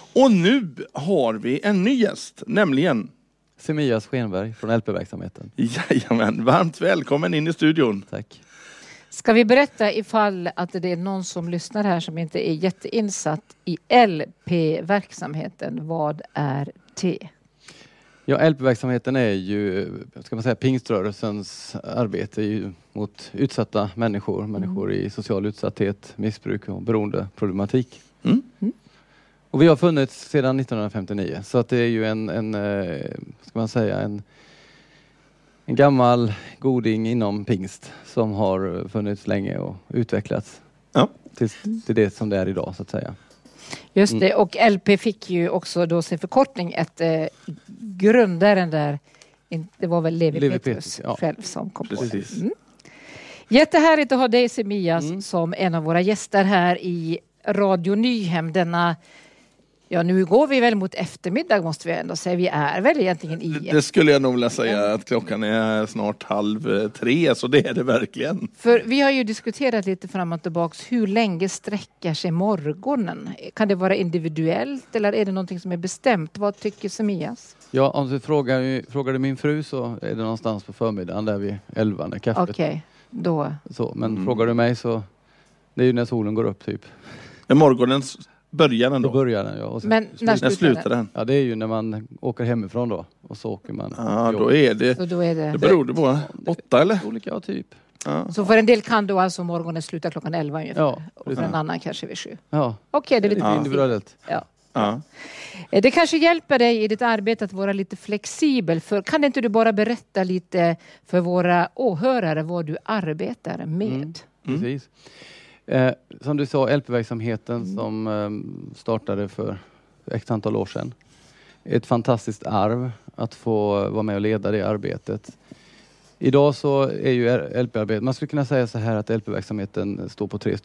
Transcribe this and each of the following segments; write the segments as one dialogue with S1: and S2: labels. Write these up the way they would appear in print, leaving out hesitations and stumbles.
S1: Och nu har vi en ny gäst, nämligen
S2: Semias Schenberg från LP-verksamheten.
S1: Jajamän, varmt välkommen in i studion.
S2: Tack.
S3: Ska vi berätta ifall att det är någon som lyssnar här som inte är jätteinsatt i LP-verksamheten. Vad är det?
S2: Ja, LP-verksamheten är ju, ska man säga, pingströrelsens arbete mot utsatta människor i social utsatthet, missbruk och beroendeproblematik.
S1: Mm.
S2: Och vi har funnits sedan 1959, så att det är ju en gammal goding inom pingst som har funnits länge och utvecklats till det som det är idag, så att säga.
S3: Just det, och LP fick ju också då sin förkortning, ett grundaren där, det var väl Levi Petrus själv som kom på det. Jättehärligt att ha dig, Semias, som en av våra gäster här i Radio Nyhem denna. Ja, nu går vi väl mot eftermiddag, måste vi ändå säga. Vi är väl egentligen i...
S1: Det skulle jag nog vilja säga, att klockan är snart 2:30, så det är det verkligen.
S3: För vi har ju diskuterat lite fram och tillbaks, hur länge sträcker sig morgonen? Kan det vara individuellt eller är det någonting som är bestämt? Vad tycker Semias?
S2: Ja, om du frågade min fru så är det någonstans på förmiddagen där vid 11 när kaffet...
S3: Okej, då...
S2: Så, men frågar du mig så... Det är ju när solen går upp typ.
S1: Men morgonens... Börjar den då?
S2: Då börjar den, ja. Och sen,
S3: men när
S1: slutar den?
S2: Ja, det är ju när man åker hemifrån då. Och så åker man.
S1: Ja, då är det. Det beror det på. 8 eller?
S2: Olika typ.
S3: Ja. Så för en del kan då alltså morgonen sluta klockan 11 ungefär.
S2: Ja,
S3: och för en annan kanske vid 7.
S2: Ja.
S3: Okej, det är lite
S2: individuellt.
S3: Ja. Det kanske hjälper dig i ditt arbete att vara lite flexibel. För kan inte du bara berätta lite för våra åhörare vad du arbetar med?
S2: Precis. Som du sa, LP-verksamheten som startade för ett antal år sedan. Ett fantastiskt arv att få vara med och leda det arbetet. Idag så är ju LP-arbetet, man skulle kunna säga så här att LP-verksamheten står på 3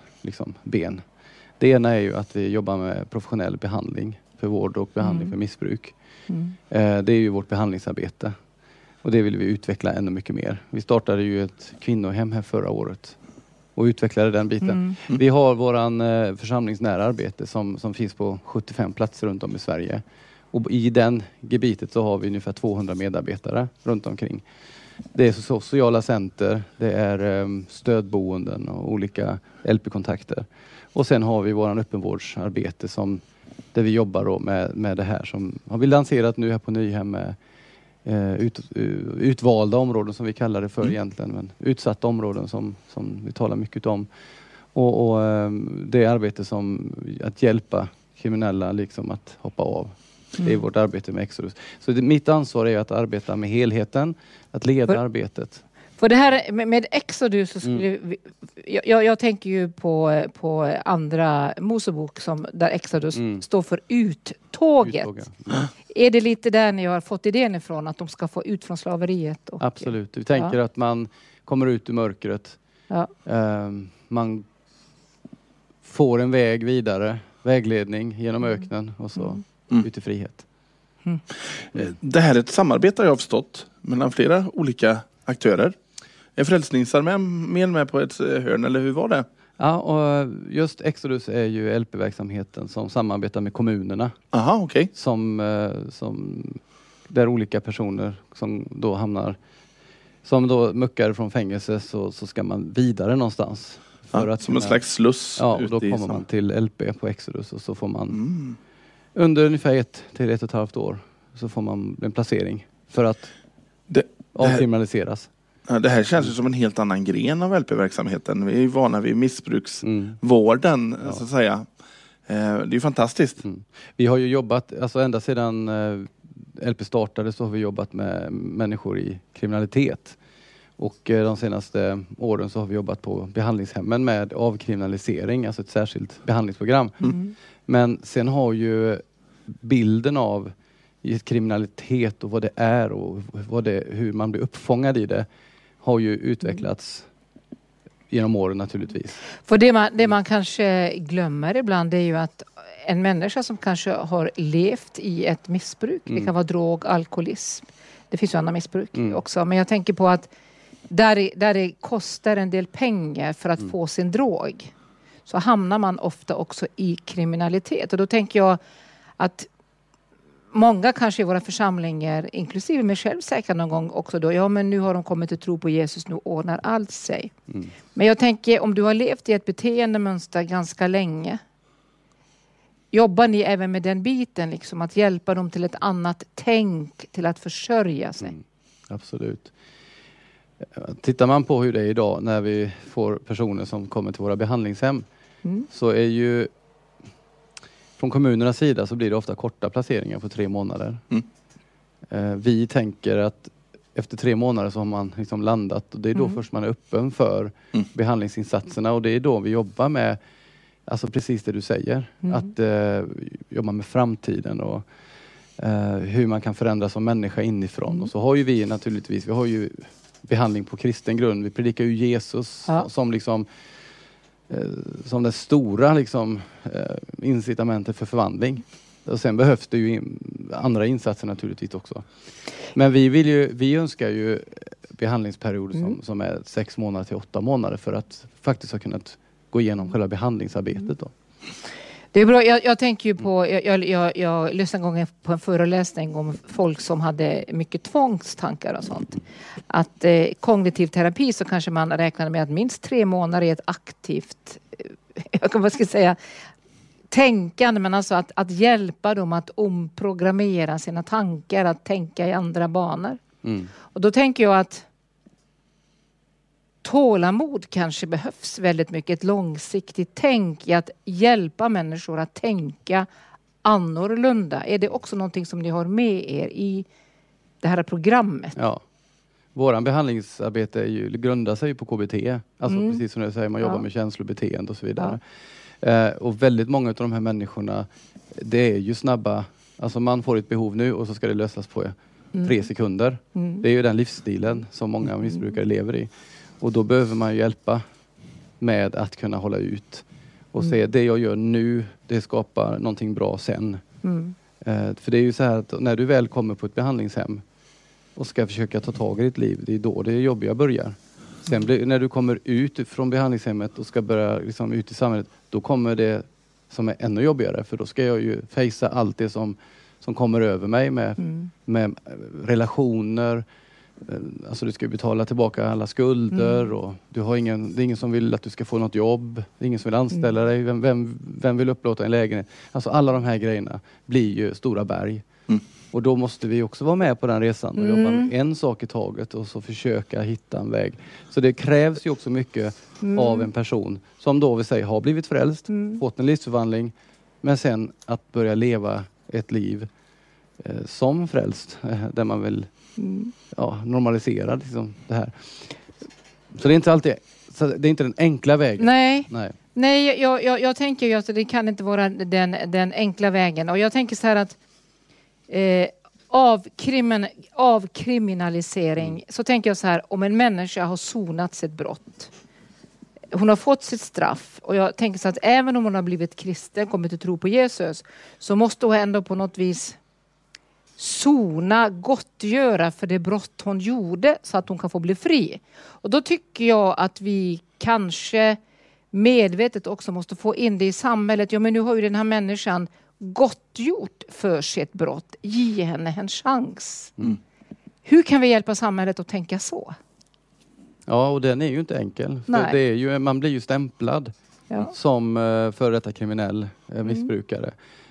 S2: ben. Det ena är ju att vi jobbar med professionell behandling för vård och behandling för missbruk. Det är ju vårt behandlingsarbete. Och det vill vi utveckla ännu mycket mer. Vi startade ju ett kvinnohem här förra året. Och utvecklade den biten. Vi har våran församlingsnära arbete som finns på 75 platser runt om i Sverige. Och i den gebitet så har vi ungefär 200 medarbetare runt omkring. Det är sociala center, det är stödboenden och olika LP-kontakter. Och sen har vi våran öppenvårdsarbete där vi jobbar då med det här som har vi lanserat nu här på Nyhem med utvalda områden som vi kallar det för egentligen, men utsatta områden som vi talar mycket om och det arbete som att hjälpa kriminella liksom att hoppa av. Det är vårt arbete med Exodus. Så mitt ansvar är att arbeta med helheten, att leda arbetet.
S3: För det här med Exodus så skulle jag tänker ju på andra Mosebok där Exodus står för uttåget. Är det lite där ni har fått idén ifrån, att de ska få ut från slaveriet?
S2: Absolut. Vi tänker att man kommer ut ur mörkret. Man får en väg vidare, vägledning genom öknen och så ut i frihet.
S1: Det här är ett samarbete jag har förstått mellan flera olika aktörer. Är Frälsningsarmén med på ett hörn, eller hur var det?
S2: Ja, och just Exodus är ju LP-verksamheten som samarbetar med kommunerna.
S1: Aha, okej.
S2: Där olika personer som då muckar från fängelse så ska man vidare någonstans. För att
S1: som en slags sluss.
S2: Ja, och då kommer man till LP på Exodus och så får man under ungefär 1 till 1,5 år så får man en placering för att avkriminaliseras.
S1: Ja, det här känns ju som en helt annan gren av LP-verksamheten. Vi är ju vana vid missbruksvården, så att säga. Det är ju fantastiskt.
S2: Vi har ju jobbat, alltså ända sedan LP startade så har vi jobbat med människor i kriminalitet. Och de senaste åren så har vi jobbat på behandlingshemmen med avkriminalisering, alltså ett särskilt behandlingsprogram. Men sen har ju bilden av kriminalitet och vad det är och hur man blir uppfångad i det har ju utvecklats genom åren naturligtvis.
S3: För det man kanske glömmer ibland är ju att en människa som kanske har levt i ett missbruk, det kan vara drog, alkoholism, det finns ju andra missbruk också, men jag tänker på att där det kostar en del pengar för att få sin drog, så hamnar man ofta också i kriminalitet. Och då tänker jag att många kanske i våra församlingar, inklusive mig själv säkert någon gång också då, ja men nu har de kommit att tro på Jesus, nu ordnar allt sig. Men jag tänker, om du har levt i ett beteendemönster ganska länge, jobbar ni även med den biten, liksom, att hjälpa dem till ett annat tänk, till att försörja sig?
S2: Absolut. Tittar man på hur det är idag när vi får personer som kommer till våra behandlingshem, så är ju från kommunernas sida så blir det ofta korta placeringar på 3 månader. Vi tänker att efter 3 månader så har man liksom landat, och det är då först man är öppen för behandlingsinsatserna, och det är då vi jobbar med, alltså precis det du säger, att jobba med framtiden och hur man kan förändras som människa inifrån. Och så har ju vi naturligtvis, vi har ju behandling på kristen grund. Vi predikar ju Jesus som liksom som det stora liksom incitamentet för förvandling. Och sen behövs det ju andra insatser naturligtvis också. Men vi önskar ju behandlingsperioder som är 6 månader till 8 månader för att faktiskt ha kunnat gå igenom själva behandlingsarbetet då.
S3: Det är bra. Jag tänker ju på, jag lyssnade en gång på en föreläsning om folk som hade mycket tvångstankar och sånt. Att kognitiv terapi, så kanske man räknade med att minst 3 månader är ett aktivt, vad ska jag säga, tänkande, men alltså att hjälpa dem att omprogrammera sina tankar, att tänka i andra banor. Och då tänker jag att tålamod kanske behövs väldigt mycket, ett långsiktigt tänk i att hjälpa människor att tänka annorlunda. Är det också någonting som ni har med er i det här programmet?
S2: Ja. Våran behandlingsarbete grundar sig på KBT. Alltså precis som jag säger, man jobbar med känslobeteende och så vidare. Och väldigt många av de här människorna, det är ju snabba, alltså man får ett behov nu och så ska det lösas på 3 sekunder. Det är ju den livsstilen som många missbrukare lever i. Och då behöver man ju hjälpa med att kunna hålla ut. Och se, det jag gör nu, det skapar någonting bra sen. För det är ju så här att när du väl kommer på ett behandlingshem och ska försöka ta tag i ditt liv, det är då det jobbiga börjar. Sen när du kommer ut från behandlingshemmet och ska börja liksom ut i samhället, då kommer det som är ännu jobbigare. För då ska jag ju fejsa allt det som kommer över mig med relationer. Alltså du ska betala tillbaka alla skulder och det är ingen som vill att du ska få något jobb. Det är ingen som vill anställa dig. Vem vill upplåta en lägenhet? Alltså alla de här grejerna blir ju stora berg. Och då måste vi också vara med på den resan och jobba med en sak i taget och så försöka hitta en väg. Så det krävs ju också mycket av en person som då vill säga har blivit frälst, fått en livsförvandling, men sen att börja leva ett liv som frälst där man vill normalisera liksom det här. Så det är inte alltid, så det är inte den enkla vägen.
S3: Nej, jag tänker ju att det kan inte vara den enkla vägen. Och jag tänker så här att avkriminalisering, så tänker jag så här, om en människa har sonat sitt brott, hon har fått sitt straff, och jag tänker så att även om hon har blivit kristen, kommit att tro på Jesus, så måste hon ändå på något vis gottgöra för det brott hon gjorde så att hon kan få bli fri. Och då tycker jag att vi kanske medvetet också måste få in det i samhället. Ja, men nu har ju den här människan gottgjort för sitt brott. Ge henne en chans. Hur kan vi hjälpa samhället att tänka så?
S2: Ja, och den är ju inte enkel. För det är ju, man blir ju stämplad som före detta kriminell missbrukare.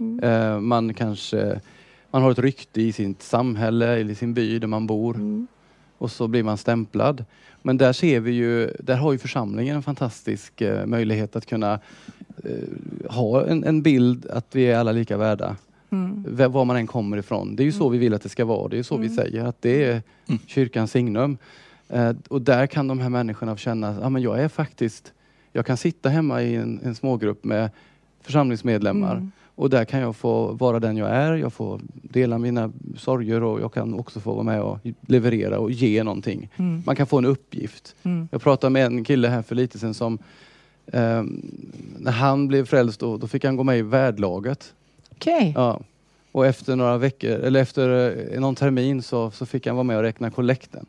S2: Man har ett rykte i sitt samhälle eller i sin by där man bor. Och så blir man stämplad. Men där ser vi ju, där har ju församlingen en fantastisk möjlighet att kunna ha en bild att vi är alla lika värda. Var man än kommer ifrån. Det är ju så vi vill att det ska vara. Det är så vi säger att det är kyrkans signum. Och där kan de här människorna känna att jag kan sitta hemma i en smågrupp med församlingsmedlemmar. Och där kan jag få vara den jag är. Jag får dela mina sorger och jag kan också få vara med och leverera och ge någonting. Man kan få en uppgift. Jag pratade med en kille här för lite sedan som när han blev frälst då fick han gå med i värdlaget.
S3: Okej.
S2: Ja. Och efter några veckor, eller efter någon termin så fick han vara med och räkna kollekten.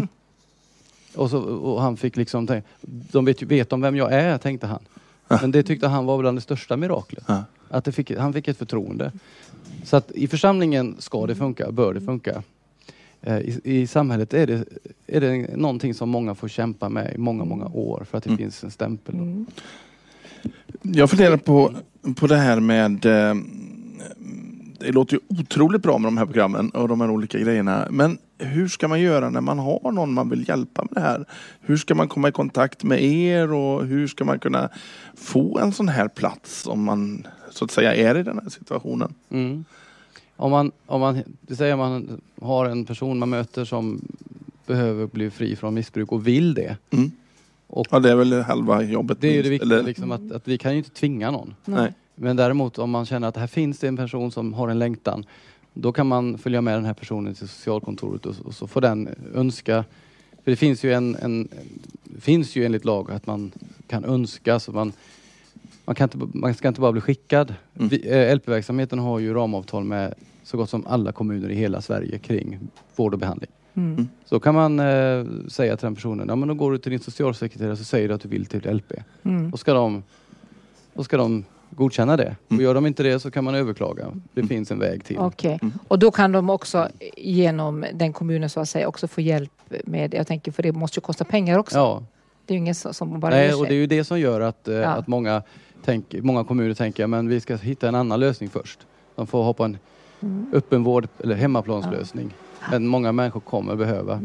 S2: Och han fick liksom de vet om vem jag är, tänkte han. Men det tyckte han var bland det största miraklet. Han fick ett förtroende. Så att i församlingen ska det funka, bör det funka. I samhället är det någonting som många får kämpa med i många år för att det finns en stämpel.
S1: Jag funderar på det här med... Det låter ju otroligt bra med de här programmen och de här olika grejerna. Men hur ska man göra när man har någon man vill hjälpa med det här? Hur ska man komma i kontakt med er och hur ska man kunna få en sån här plats om man så att säga är i den här situationen?
S2: Om man har en person man möter som behöver bli fri från missbruk och vill det. Och
S1: det är väl halva jobbet.
S2: Det är ju det viktiga, liksom, att vi kan ju inte tvinga någon.
S1: Nej.
S2: Men däremot om man känner att här finns det en person som har en längtan, då kan man följa med den här personen till socialkontoret och så får den önska. För det finns ju finns ju enligt lag att man kan önska, så man ska inte bara bli skickad. LP-verksamheten har ju ramavtal med så gott som alla kommuner i hela Sverige kring vård och behandling. Så kan man säga till den personen, ja men då går du till din socialsekreterare så säger du att du vill till LP. Då ska de godkänna det. Och gör de inte det så kan man överklaga. Det finns en väg till.
S3: Okej. Och då kan de också genom den kommunen så att säga också få hjälp med, jag tänker för det måste ju kosta pengar också.
S2: Ja.
S3: Det är ju ingen som bara...
S2: Nej, och det är ju det som gör att många kommuner tänker men vi ska hitta en annan lösning först. De får hoppa en öppenvård eller hemmaplanslösning. Men många människor kommer behöva.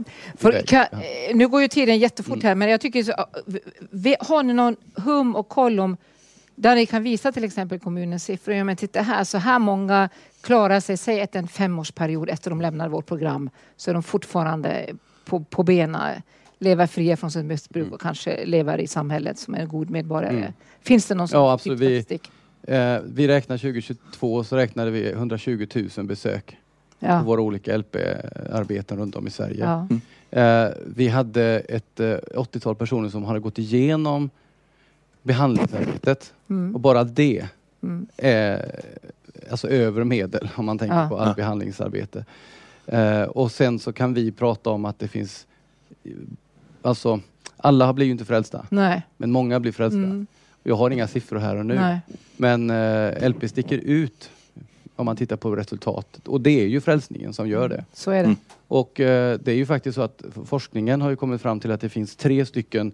S3: Nu går ju tiden jättefort här, men jag tycker så, har ni någon hum och koll om där ni kan visa till exempel kommunens siffror? Men titta här, så här många klarar sig, säg en 5-årsperiod efter de lämnar vårt program, så är de fortfarande på benen, lever fria från sitt missbruk och kanske lever i samhället som en god medborgare. Finns det någon sån statistik?
S2: Vi räknar 2022 så räknade vi 120 000 besök på våra olika LP-arbeten runt om i Sverige. Vi hade ett 80-tal personer som hade gått igenom behandlingsarbetet och bara det är alltså över medel om man tänker på allt behandlingsarbete. Och sen så kan vi prata om att det finns, alltså alla blir ju inte frälsta.
S3: Nej.
S2: Men många blir frälsta. Jag har inga siffror här och nu. Nej. Men LP sticker ut om man tittar på resultatet. Och det är ju frälsningen som gör det.
S3: Så är det.
S2: Och det är ju faktiskt så att forskningen har ju kommit fram till att det finns 3 stycken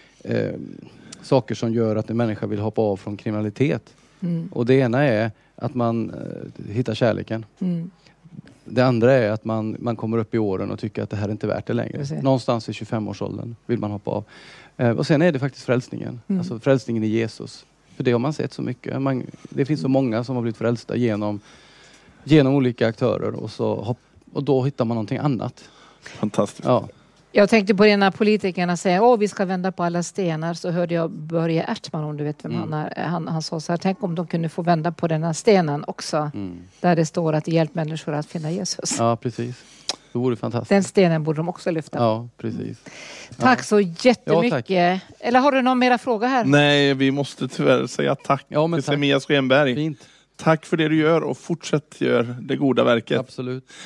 S2: saker som gör att en människa vill hoppa av från kriminalitet. Och det ena är att man hittar kärleken. Det andra är att man kommer upp i åren och tycker att det här är inte värt det längre. Precis. Någonstans i 25-årsåldern vill man hoppa av. Och sen är det faktiskt frälsningen. Alltså frälsningen i Jesus. För det har man sett så mycket. Det finns så många som har blivit frälsta genom olika aktörer. Och då hittar man någonting annat.
S1: Fantastiskt.
S2: Ja.
S3: Jag tänkte på det när politikerna säger vi ska vända på alla stenar, så hörde jag Börje Ärtman, om du vet vem han är. Han sa så här, tänk om de kunde få vända på den här stenen också. Där det står att hjälp människor att finna Jesus.
S2: Ja, precis. Det vore fantastiskt.
S3: Den stenen borde de också lyfta.
S2: Ja, precis.
S3: Tack så jättemycket. Ja, eller har du någon mera fråga här?
S1: Nej, vi måste tyvärr säga tack till Semia Schenberg.
S2: Fint.
S1: Tack för det du gör och fortsätt gör det goda verket.
S2: Absolut.